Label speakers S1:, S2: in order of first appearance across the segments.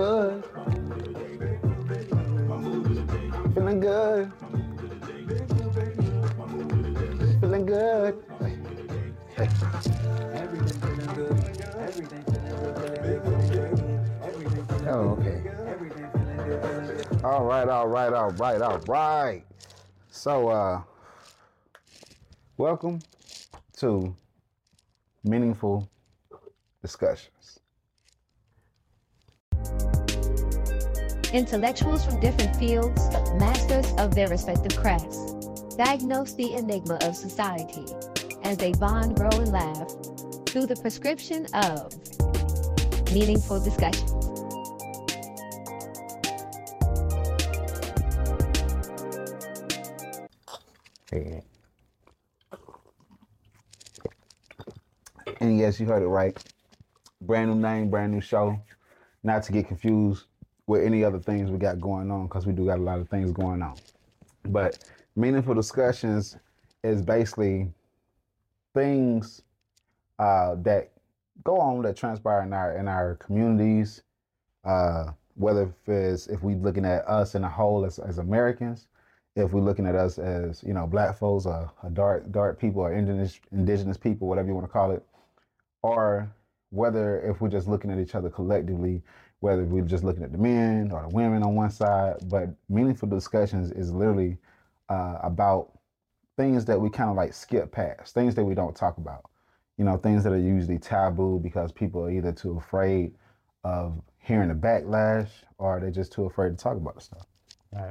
S1: good. Feeling good. Feeling good. Hey.
S2: Everything feeling good. Everything feeling good. Feeling good. Everything feeling
S1: Oh,
S2: good.
S1: okay.
S2: Everything feeling good. Feeling good.
S1: All right, all right, all right, all right. So, welcome to Meaningful Discussions.
S3: Intellectuals from different fields, masters of their respective crafts, diagnose the enigma of society as they bond, grow, and laugh through the prescription of meaningful discussion.
S1: Hey. And yes, you heard it right. Brand new name, brand new show. Not to get confused with any other things we got going on, because we do got a lot of things going on. But Meaningful Discussions is basically things that go on, that transpire in our communities, whether if we looking at us in a whole as Americans, if we're looking at us as, you know, black folks or dark people or indigenous people, whatever you want to call it, or whether if we're just looking at each other collectively, whether we're just looking at the men or the women on one side. But Meaningful Discussions is literally about things that we kind of like skip past, things that we don't talk about, you know, things that are usually taboo because people are either too afraid of hearing the backlash or they're just too afraid to talk about the stuff.
S2: Right.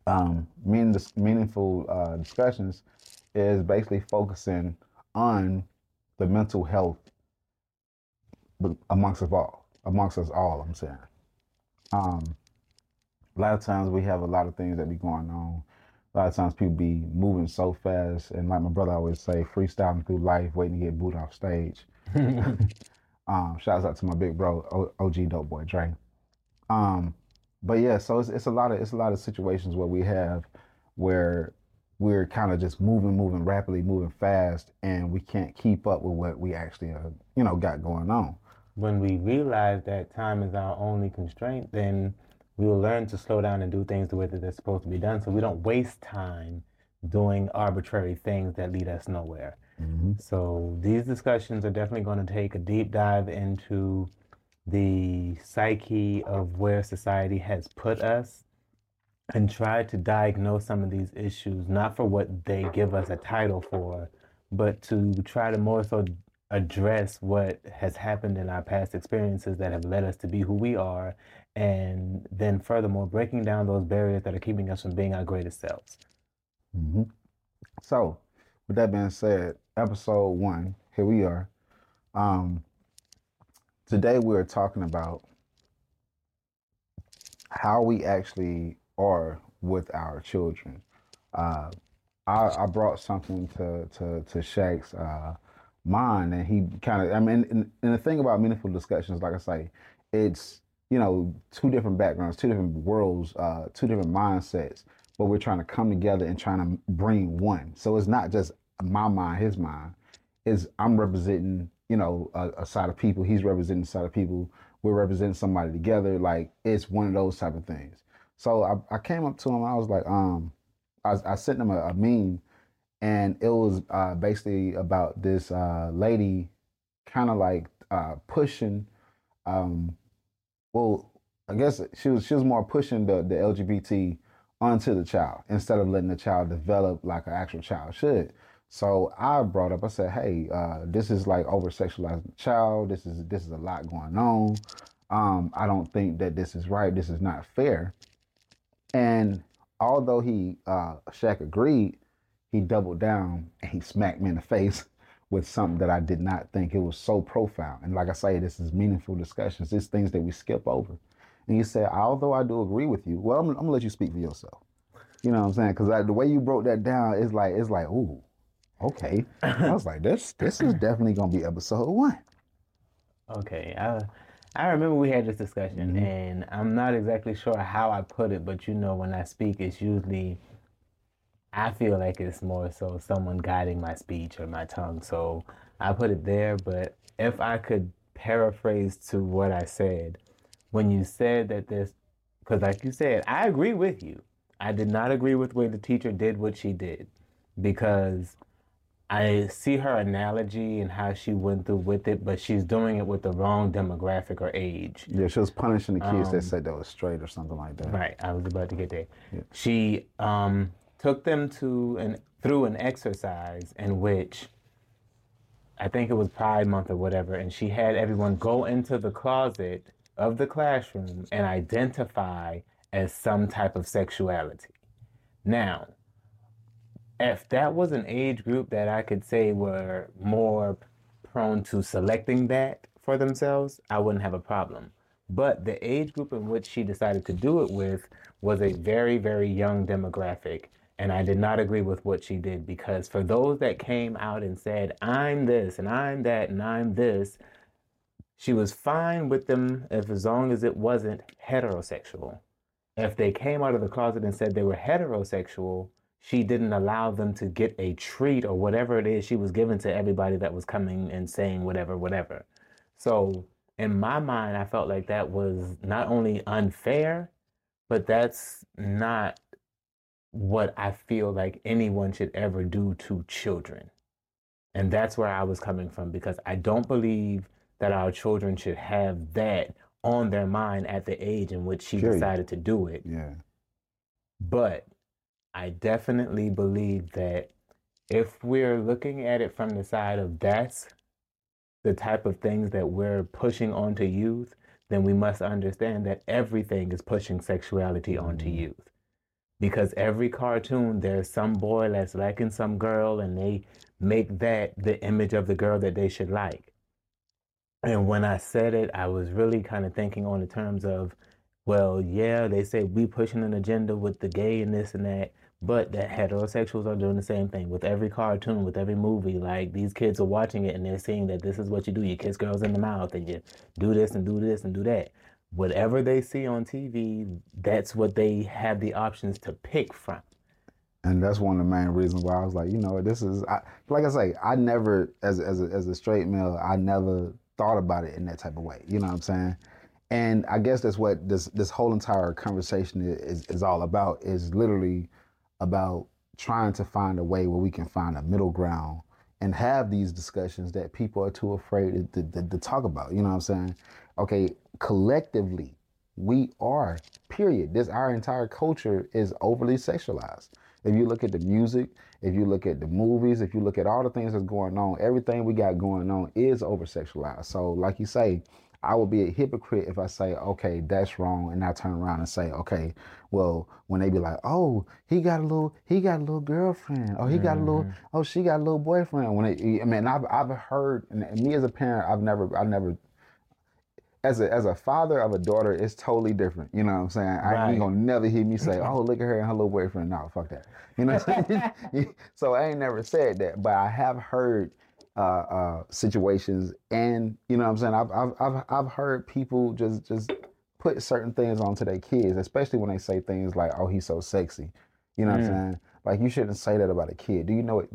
S1: Meaningful Discussions is basically focusing on the mental health amongst us all. I'm saying, a lot of times we have a lot of things that be going on. A lot of times people be moving so fast, and like my brother always say, freestyling through life, waiting to get booed off stage. Shouts out to my big bro, OG Dope Boy Dre. But yeah, so it's a lot of situations where we're kind of just moving rapidly, moving fast, and we can't keep up with what we actually got going on.
S2: When we realize that time is our only constraint, then we will learn to slow down and do things the way that they're supposed to be done, so we don't waste time doing arbitrary things that lead us nowhere.
S1: Mm-hmm.
S2: So these discussions are definitely going to take a deep dive into the psyche of where society has put us and try to diagnose some of these issues, not for what they give us a title for, but to try to more so address what has happened in our past experiences that have led us to be who we are, and then furthermore breaking down those barriers that are keeping us from being our greatest selves.
S1: Mm-hmm. So, with that being said, episode 1, here we are. Today we're talking about how we actually are with our children. I brought something to Shaq's mind, and he kind of, I mean, and the thing about Meaningful Discussions, like I say, it's, you know, two different backgrounds, two different worlds, two different mindsets, but we're trying to come together and trying to bring one. So it's not just my mind, his mind. Is I'm representing, you know, a side of people. He's representing a side of people. We're representing somebody together. Like, it's one of those type of things. So I came up to him. I was like, I sent him a meme, and it was basically about this lady, kind of like pushing. Well, I guess she was more pushing the LGBT onto the child instead of letting the child develop like an actual child should. So I brought up, I said, hey, this is like over sexualizing the child. This is a lot going on. I don't think that this is right. This is not fair. And although Shaq agreed, he doubled down and he smacked me in the face with something that I did not think. It was so profound. And like I say, this is Meaningful Discussions. It's things that we skip over. And he said, although I do agree with you, well, I'm gonna let you speak for yourself. You know what I'm saying? Because the way you broke that down, it's like, ooh, okay. I was like, this is definitely gonna be episode 1.
S2: Okay, I remember we had this discussion,
S1: Mhm.
S2: and I'm not exactly sure how I put it, but you know, when I speak, it's usually, I feel like it's more so someone guiding my speech or my tongue. So I put it there, but if I could paraphrase to what I said, when you said that this, because like you said, I agree with you. I did not agree with the way the teacher did what she did, because I see her analogy and how she went through with it, but she's doing it with the wrong demographic or age.
S1: Yeah, she was punishing the kids that said they was straight or something like that.
S2: Right, I was about to get there.
S1: Yeah.
S2: She took them through an exercise in which I think it was Pride Month or whatever, and she had everyone go into the closet of the classroom and identify as some type of sexuality. Now, if that was an age group that I could say were more prone to selecting that for themselves, I wouldn't have a problem. But the age group in which she decided to do it with was a very, very young demographic. And I did not agree with what she did, because for those that came out and said, I'm this and I'm that and I'm this, she was fine with them as long as it wasn't heterosexual. If they came out of the closet and said they were heterosexual, she didn't allow them to get a treat or whatever it is she was giving to everybody that was coming and saying whatever. So in my mind, I felt like that was not only unfair, but that's not what I feel like anyone should ever do to children. And that's where I was coming from, because I don't believe that our children should have that on their mind at the age in which she decided to do it.
S1: Yeah.
S2: But I definitely believe that if we're looking at it from the side of that's the type of things that we're pushing onto youth, then we must understand that everything is pushing sexuality onto youth. Because every cartoon, there's some boy that's liking some girl, and they make that the image of the girl that they should like. And when I said it, I was really kind of thinking on the terms of, well, yeah, they say we pushing an agenda with the gay and this and that, but that heterosexuals are doing the same thing with every cartoon, with every movie. Like, these kids are watching it and they're seeing that this is what you do. You kiss girls in the mouth and you do this and do this and do that. Whatever they see on TV, that's what they have the options to pick from.
S1: And that's one of the main reasons why I was like, this is, like I say, I never, as a straight male, I never thought about it in that type of way. You know what I'm saying? And I guess that's what this whole entire conversation is all about, is literally about trying to find a way where we can find a middle ground and have these discussions that people are too afraid to talk about. You know what I'm saying? Okay, collectively, we are, period. Our entire culture is overly sexualized. If you look at the music, if you look at the movies, if you look at all the things that's going on, everything we got going on is over-sexualized. So like you say, I would be a hypocrite if I say, okay, that's wrong, and I turn around and say, okay, well, when they be like, oh, he got a little girlfriend, or she got a little boyfriend. I've heard, and me as a parent, I've never. As a father of a daughter, it's totally different. You know what I'm saying? I ain't gonna never hear me say, oh, look at her and her little boyfriend. No, fuck that. You know what I'm saying? So I ain't never said that, but I have heard situations, and you know what I'm saying? I've heard people just put certain things onto their kids, especially when they say things like, oh, he's so sexy. You know what I'm saying? Like, you shouldn't say that about a kid. Do you know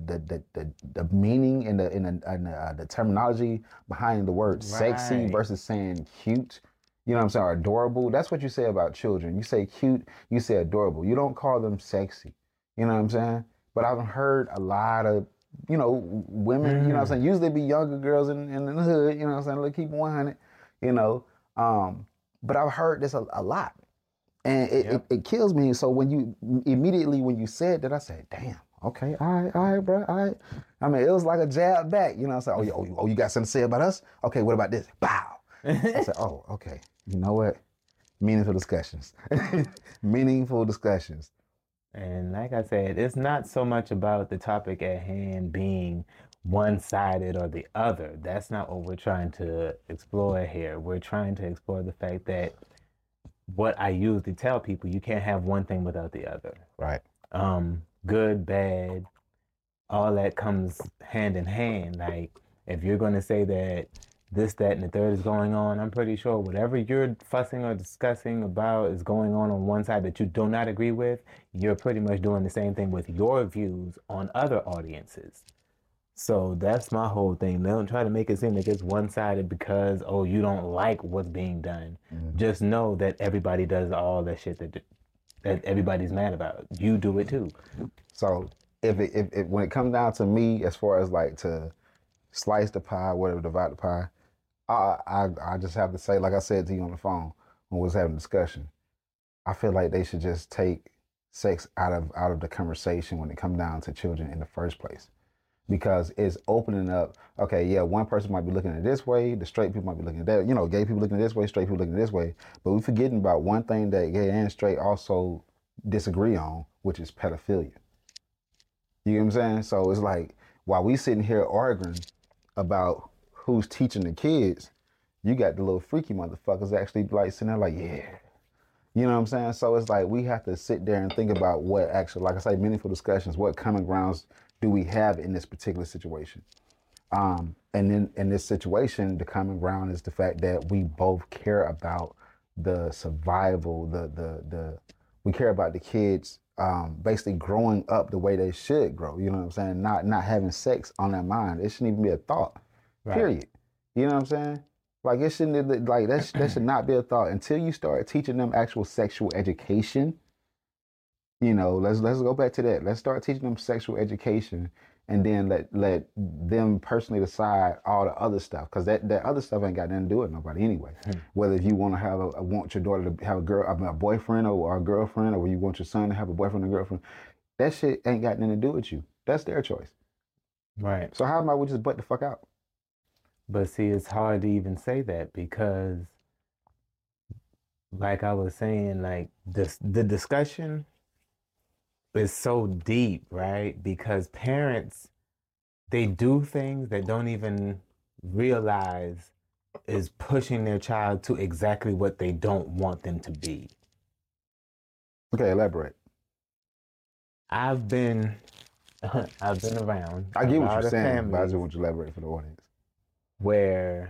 S1: the meaning and the terminology behind the word sexy versus saying cute? You know what I'm saying? Or adorable. That's what you say about children. You say cute, you say adorable. You don't call them sexy. You know what I'm saying? But I've heard a lot of, women, you know what I'm saying? Usually be younger girls in the hood, you know what I'm saying? Let's keep it 100, But I've heard this a lot. And it kills me. So when you said that, I said, damn, okay, all right, bro, all right. I mean, it was like a jab back, you know what I'm saying? Oh, you got something to say about us? Okay, what about this? Bow. I said, oh, okay. You know what? Meaningful discussions. Meaningful discussions.
S2: And like I said, it's not so much about the topic at hand being one-sided or the other. That's not what we're trying to explore here. We're trying to explore the fact that what I usually tell people, you can't have one thing without the other.
S1: Right.
S2: Good, bad, all that comes hand in hand. Like, if you're going to say that this, that, and the third is going on, I'm pretty sure whatever you're fussing or discussing about is going on one side that you do not agree with, you're pretty much doing the same thing with your views on other audiences. So that's my whole thing. They don't try to make it seem like it's one-sided because, oh, you don't like what's being done. just know that everybody does all that shit that everybody's mad about. You do it too.
S1: So if when it comes down to me, as far as like to slice the pie, whatever, divide the pie, I just have to say, like I said to you on the phone when we was having a discussion, I feel like they should just take sex out of the conversation when it comes down to children in the first place. Because it's opening up, okay, yeah, one person might be looking at it this way, the straight people might be looking at that, gay people looking at it this way, straight people looking at it this way. But we're forgetting about one thing that gay and straight also disagree on, which is pedophilia. You know what I'm saying? So it's like, while we sitting here arguing about who's teaching the kids, you got the little freaky motherfuckers actually like sitting there like, yeah. You know what I'm saying? So it's like we have to sit there and think about what actually, like I say, meaningful discussions, what common grounds do we have in this particular situation? And then in this situation, the common ground is the fact that we both care about the survival, we care about the kids basically growing up the way they should grow. You know what I'm saying? Not having sex on their mind. It shouldn't even be a thought. Right. Period. You know what I'm saying? Like it shouldn't like that should not be a thought until you start teaching them actual sexual education. Let's go back to that. Let's start teaching them sexual education, and then let them personally decide all the other stuff, because that other stuff ain't got nothing to do with nobody anyway. Whether if you want to want your daughter to have a boyfriend or a girlfriend, or you want your son to have a boyfriend or girlfriend, that shit ain't got nothing to do with you. That's their choice.
S2: Right.
S1: So how about we just butt the fuck out?
S2: But see, it's hard to even say that because, like I was saying, like the discussion is so deep, right? Because parents, they do things that don't even realize is pushing their child to exactly what they don't want them to be.
S1: Okay, elaborate.
S2: I've been around.
S1: I get what you're saying, but I just want you to elaborate for the audience.
S2: Where,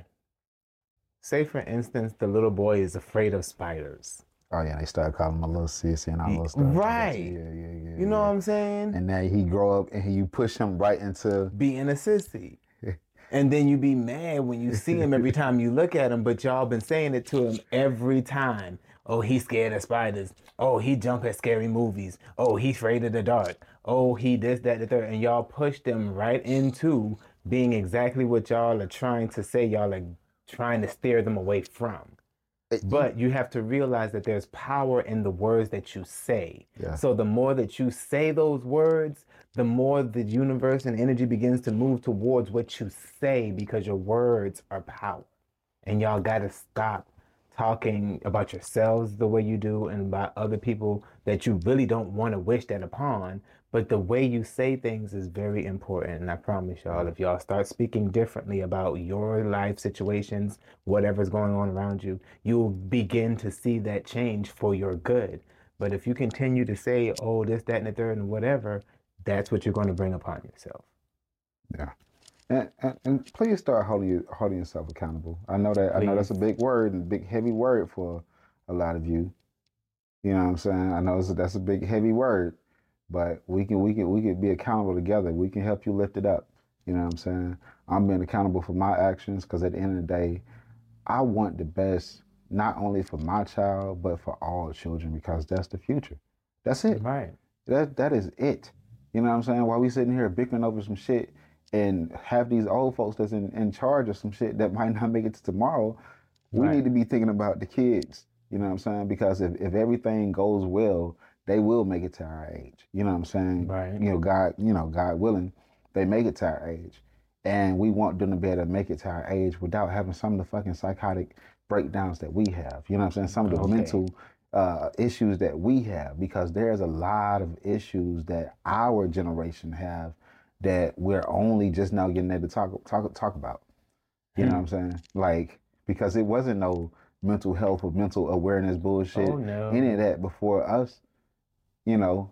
S2: say for instance, the little boy is afraid of spiders.
S1: Oh yeah, they started calling him a little sissy and all those stuff.
S2: Right.
S1: Yeah.
S2: You know what I'm saying?
S1: And now he grow up and you push him right into
S2: being a sissy. And then you be mad when you see him every time you look at him, but y'all been saying it to him every time. Oh, he's scared of spiders. Oh, he jump at scary movies. Oh, he's afraid of the dark. Oh, he this, that, the third. And y'all push them right into being exactly what y'all are trying to say. Y'all are trying to steer them away from. But you have to realize that there's power in the words that you say. Yeah. So the more that you say those words, the more the universe and energy begins to move towards what you say, because your words are power. And y'all got to stop talking about yourselves the way you do and about other people that you really don't want to wish that upon. But the way you say things is very important. And I promise y'all, if y'all start speaking differently about your life situations, whatever's going on around you, you'll begin to see that change for your good. But if you continue to say, oh, this, that, and the third, and whatever, that's what you're going to bring upon yourself.
S1: Yeah. And please start holding yourself accountable. I know that's a big word and a big heavy word for a lot of you. You know what I'm saying? I know that's a big heavy word, but we can be accountable together. We can help you lift it up. You know what I'm saying? I'm being accountable for my actions, because at the end of the day, I want the best not only for my child but for all children, because that's the future. That's it.
S2: Right.
S1: That is it. You know what I'm saying? While we sitting here bickering over some shit and have these old folks that's in charge of some shit that might not make it to tomorrow, we need to be thinking about the kids. You know what I'm saying? Because if everything goes well, they will make it to our age. You know what I'm saying?
S2: Right.
S1: God willing, they make it to our age. And we want them to be able to make it to our age without having some of the fucking psychotic breakdowns that we have. You know what I'm saying? Some of the mental issues that we have, because there's a lot of issues that our generation have that we're only just now getting there to talk about. You know what I'm saying? Like, because it wasn't no mental health or mental awareness bullshit, any of that before us. You know,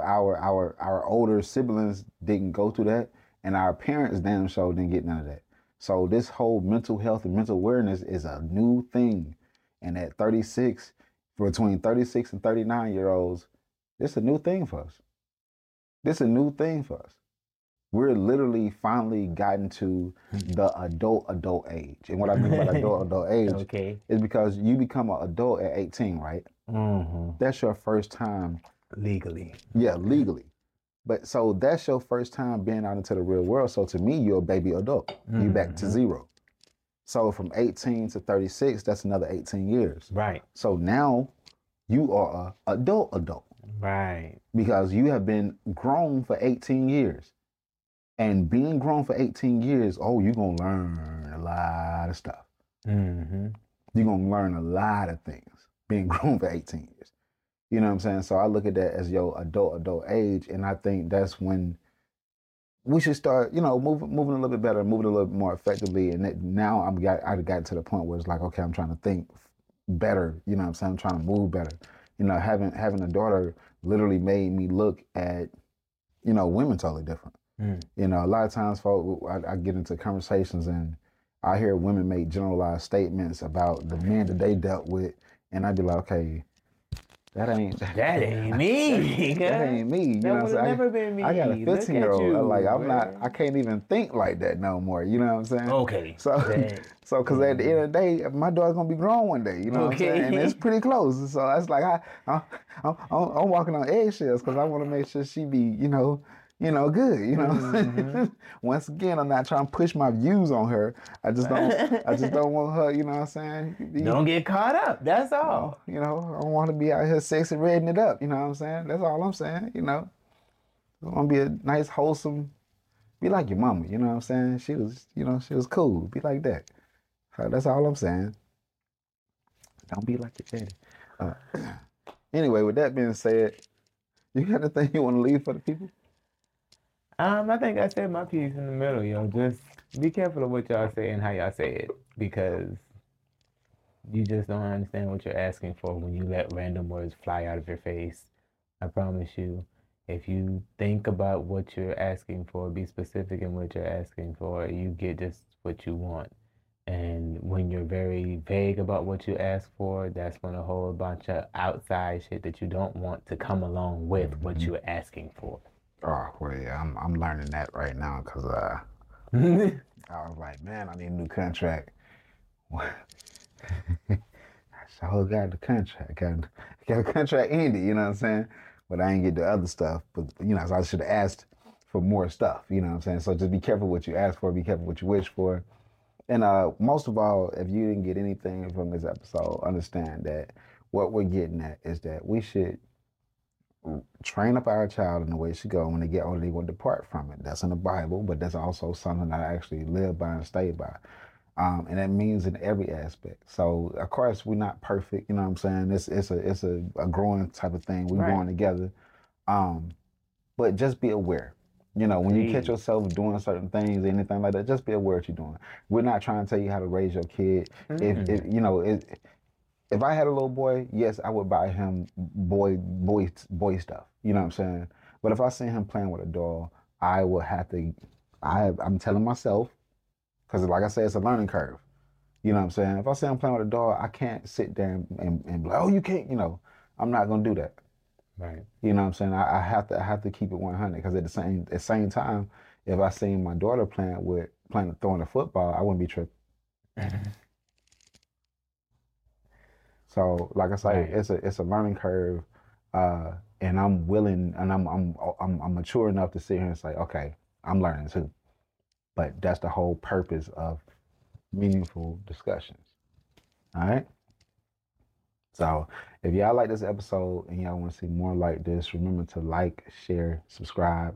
S1: our older siblings didn't go through that, and our parents damn sure didn't get none of that. So this whole mental health and mental awareness is a new thing. And at 36, between 36 and 39-year-olds, it's a new thing for us. This is a new thing for us. we're literally finally gotten to the adult age. And what I mean by adult age
S2: Okay.
S1: is because you become an adult at 18, right?
S2: Mm-hmm.
S1: That's your first time,
S2: Legally.
S1: yeah, legally. But so that's your first time being out into the real world. So to me, you're a baby adult. You back to zero. So from 18 to 36, that's another 18 years.
S2: Right.
S1: So now you are a adult
S2: Right.
S1: because you have been grown for 18 years. And being grown for 18 years, oh, you're going to learn a lot of stuff.
S2: Mm-hmm.
S1: You're going to learn a lot of things being grown for 18 years. You know what I'm saying? So I look at that as your adult age. And I think that's when we should start, moving a little bit better, moving a little bit more effectively. And now I got to the point where it's like, okay, I'm trying to think better. You know what I'm saying? I'm trying to move better. Having a daughter literally made me look at, women totally different. A lot of times, folks, I get into conversations and I hear women make generalized statements about the men that they dealt with, and I'd be like, okay, that ain't
S2: me.
S1: that ain't me. You know what I'm saying?
S2: Never been me.
S1: I got a 15-year-old. Like I'm not. I
S2: man.
S1: can't even think like that no more. You know what I'm saying?
S2: Okay.
S1: So because at the end of the day, my daughter's gonna be grown one day. You know what I'm saying? And it's pretty close. So that's like I'm walking on eggshells because I want to make sure she be good. Once again, I'm not trying to push my views on her. I just don't want her. You know what I'm saying?
S2: Don't get caught up. That's all.
S1: I don't want to be out here sexy redding it up. You know what I'm saying? That's all I'm saying. I want to be a nice, wholesome. Be like your mama. You know what I'm saying? She was cool. Be like that. So that's all I'm saying. Don't be like your daddy. Anyway, with that being said, you got anything you want to leave for the people?
S2: I think I said my piece in the middle, Just be careful of what y'all say and how y'all say it, because you just don't understand what you're asking for when you let random words fly out of your face. I promise you, if you think about what you're asking for, be specific in what you're asking for, you get just what you want. And when you're very vague about what you ask for, that's when a whole bunch of outside shit that you don't want to come along with what you're asking for.
S1: Oh, well, yeah, I'm learning that right now because I was like, man, I need a new contract. I sure got the contract. Got a contract ended, you know what I'm saying? But I ain't get the other stuff. But, so I should have asked for more stuff, you know what I'm saying? So just be careful what you ask for, be careful what you wish for. And most of all, if you didn't get anything from this episode, understand that what we're getting at is that we should train up our child in the way it should go. When they get older, they will depart from it. That's in the Bible, but that's also something that I actually live by and stay by. And that means in every aspect. So of course we're not perfect, you know what I'm saying? It's a growing type of thing. We're growing together. But just be aware. When you catch yourself doing certain things, anything like that, just be aware what you're doing. We're not trying to tell you how to raise your kid. If I had a little boy, yes, I would buy him boy stuff. You know what I'm saying? But if I see him playing with a doll, I will have to. I'm telling myself, because like I said, it's a learning curve. You know what I'm saying? If I see him playing with a doll, I can't sit there and be like, oh, you can't. I'm not gonna do that.
S2: Right.
S1: You know what I'm saying? I have to keep it 100 because at the same time, if I seen my daughter throwing a football, I wouldn't be tripping. So, like I say, it's a learning curve, and I'm willing, and I'm mature enough to sit here and say, okay, I'm learning too. But that's the whole purpose of meaningful discussions. All right. So, if y'all like this episode and y'all want to see more like this, remember to like, share, subscribe.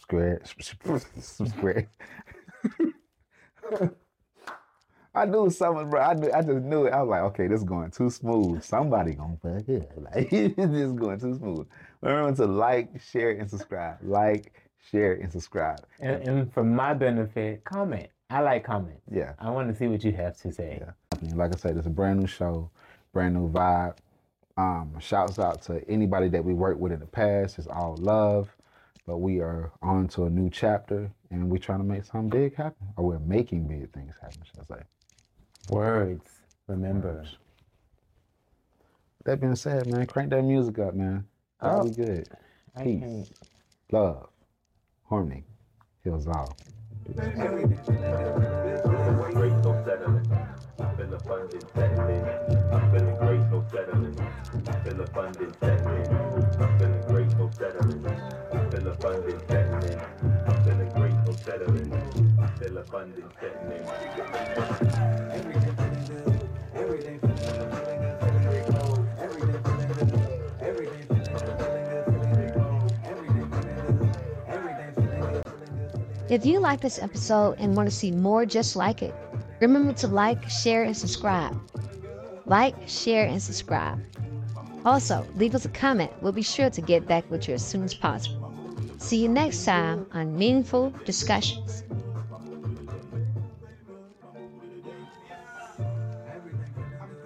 S1: I knew something, bro. I just knew it. I was like, okay, this is going too smooth. Somebody gonna fuck it. Like, this is going too smooth. Remember to like, share, and subscribe. Like, share, and subscribe.
S2: And for my benefit, comment. I like comments.
S1: Yeah.
S2: I want to see what you have to say.
S1: Yeah. Like I said, it's a brand new show, brand new vibe. Shouts out to anybody that we worked with in the past. It's all love. But we are on to a new chapter, and we're trying to make something big happen. Or we're making big things happen, should I say.
S2: Words. Remember.
S1: That being said, man, crank that music up, man. That'll be good. Peace, love, harmony, Kills all.
S4: Feeling great, no settling. I feel abundant settling. I'm feeling great, no settling. I feel abundant settling. I'm feeling great, no settling. I feel abundant settling. I'm feeling great, no settling. I feel abundant settling. Every day feeling good. Every day feeling good, feeling good, feeling great, cold. Every day feeling good. Every day feeling good, feeling good, feeling great, cold. Every day feeling good. Every day feeling good, feeling good, feeling good.
S3: If you like this episode and want to see more just like it, remember to like, share, and subscribe. Like, share, and subscribe. Also, leave us a comment. We'll be sure to get back with you as soon as possible. See you next time on Meaningful Discussions.